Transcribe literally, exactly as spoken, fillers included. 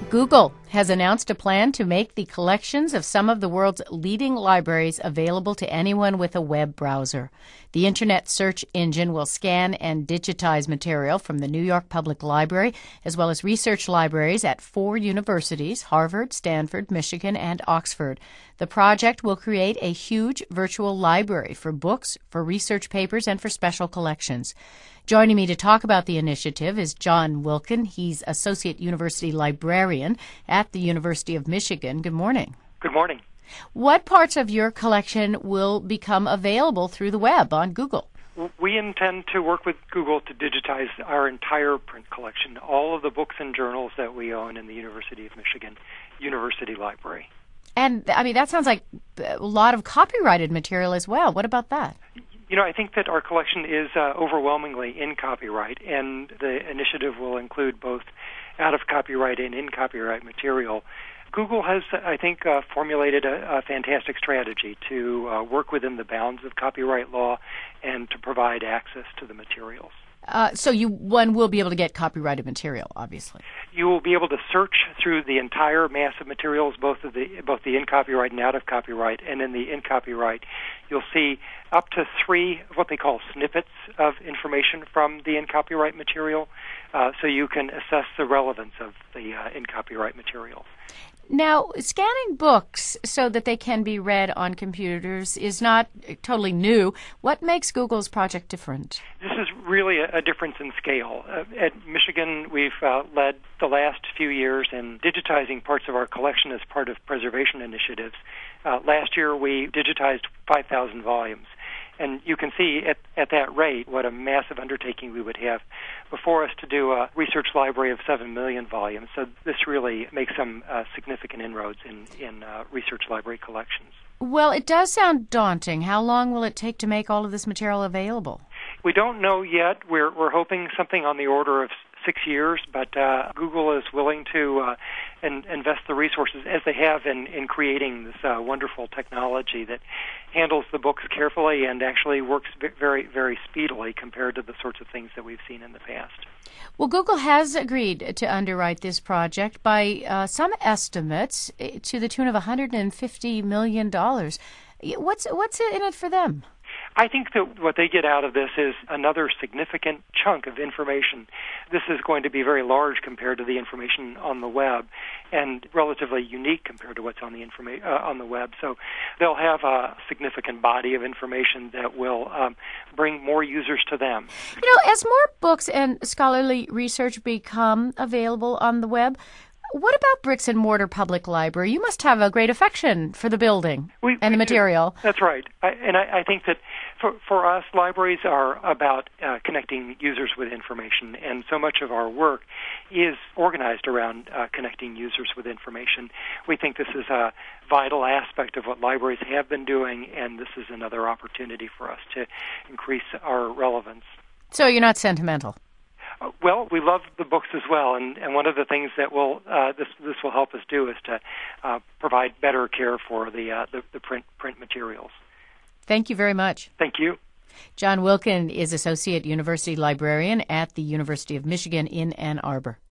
Google has announced a plan to make the collections of some of the world's leading libraries available to anyone with a web browser. The Internet search engine will scan and digitize material from the New York Public Library, as well as research libraries at four universities, Harvard, Stanford, Michigan, and Oxford. The project will create a huge virtual library for books, for research papers, and for special collections. Joining me to talk about the initiative is John Wilkin. He's Associate University Librarian at the University of Michigan. Good morning. Good morning. What parts of your collection will become available through the web on Google? We intend to work with Google to digitize our entire print collection, all of the books and journals that we own in the University of Michigan University Library. And, I mean, that sounds like a lot of copyrighted material as well. What about that? You know, I think that our collection is uh, overwhelmingly in copyright, and the initiative will include both out-of-copyright and in-copyright material. Google has, I think, uh, formulated a, a fantastic strategy to uh, work within the bounds of copyright law and to provide access to the materials. Uh, so you one will be able to get copyrighted material, obviously. You will be able to search through the entire mass of materials, both of the both the in copyright and out of copyright. And in the in copyright, you'll see up to three what they call snippets of information from the in copyright material, uh, so you can assess the relevance of the uh, in copyright materials. Now, scanning books so that they can be read on computers is not totally new. What makes Google's project different? This is really a, a difference in scale. Uh, at Michigan, we've uh, led the last few years in digitizing parts of our collection as part of preservation initiatives. Uh, last year, we digitized five thousand volumes. And you can see at, at that rate what a massive undertaking we would have before us to do a research library of seven million volumes. So this really makes some uh, significant inroads in, in uh, research library collections. Well, it does sound daunting. How long will it take to make all of this material available? We don't know yet. We're, we're hoping something on the order of six years, but uh, Google is willing to uh, in, invest the resources, as they have in, in creating this uh, wonderful technology that handles the books carefully and actually works very, very speedily compared to the sorts of things that we've seen in the past. Well, Google has agreed to underwrite this project by uh, some estimates to the tune of one hundred fifty million dollars. What's, what's in it for them? I think that what they get out of this is another significant chunk of information. This is going to be very large compared to the information on the web, and relatively unique compared to what's on the informa- uh, on the web. So they'll have a significant body of information that will um, bring more users to them. You know, as more books and scholarly research become available on the web, what about bricks and mortar public library? You must have a great affection for the building we, and we the material. Do. That's right. I, and I, I think that for, for us, libraries are about uh, connecting users with information, and so much of our work is organized around uh, connecting users with information. We think this is a vital aspect of what libraries have been doing, and this is another opportunity for us to increase our relevance. So you're not sentimental? Well, we love the books as well, and, and one of the things that will uh, this this will help us do is to uh, provide better care for the, uh, the the print print materials. Thank you very much. Thank you. John Wilkin is Associate University Librarian at the University of Michigan in Ann Arbor.